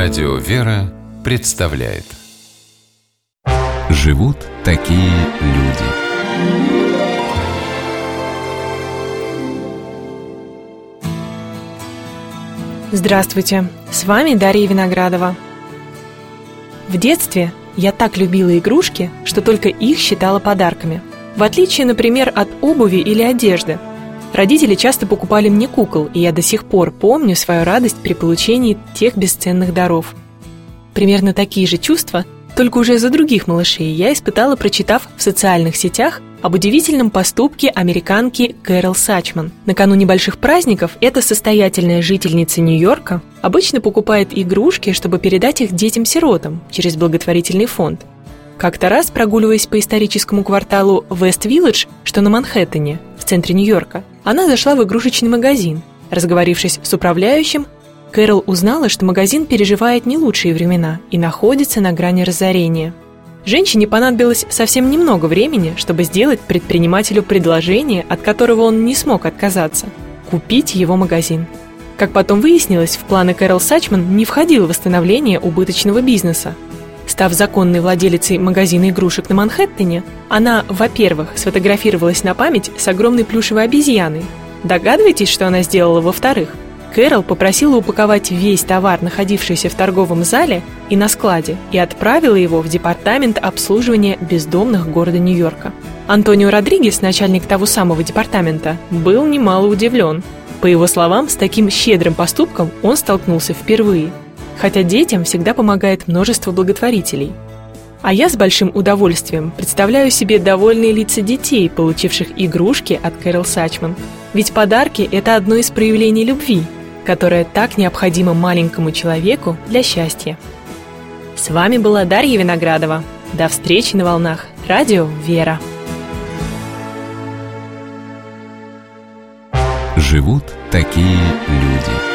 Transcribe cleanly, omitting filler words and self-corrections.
Радио «Вера» представляет «Живут такие люди». Здравствуйте, с вами Дарья Виноградова. В детстве я так любила игрушки, что только их считала подарками. В отличие, например, от обуви или одежды. Родители часто покупали мне кукол, и я до сих пор помню свою радость при получении тех бесценных даров. Примерно такие же чувства, только уже за других малышей, я испытала, прочитав в социальных сетях об удивительном поступке американки Кэрол Сачман. Накануне больших праздников эта состоятельная жительница Нью-Йорка обычно покупает игрушки, чтобы передать их детям-сиротам через благотворительный фонд. Как-то раз, прогуливаясь по историческому кварталу Вест-Виллидж, что на Манхэттене, в центре Нью-Йорка, она зашла в игрушечный магазин. Разговорившись с управляющим, Кэрол узнала, что магазин переживает не лучшие времена и находится на грани разорения. Женщине понадобилось совсем немного времени, чтобы сделать предпринимателю предложение, от которого он не смог отказаться – купить его магазин. Как потом выяснилось, в планы Кэрол Сачман не входило восстановление убыточного бизнеса. Став законной владелицей магазина игрушек на Манхэттене, она, во-первых, сфотографировалась на память с огромной плюшевой обезьяной. Догадываетесь, что она сделала во-вторых? Кэрол попросила упаковать весь товар, находившийся в торговом зале и на складе, и отправила его в департамент обслуживания бездомных города Нью-Йорка. Антонио Родригес, начальник того самого департамента, был немало удивлен. По его словам, с таким щедрым поступком он столкнулся впервые. Хотя детям всегда помогает множество благотворителей. А я с большим удовольствием представляю себе довольные лица детей, получивших игрушки от Кэрол Сачман. Ведь подарки – это одно из проявлений любви, которое так необходимо маленькому человеку для счастья. С вами была Дарья Виноградова. До встречи на волнах Радио «Вера». Живут такие люди.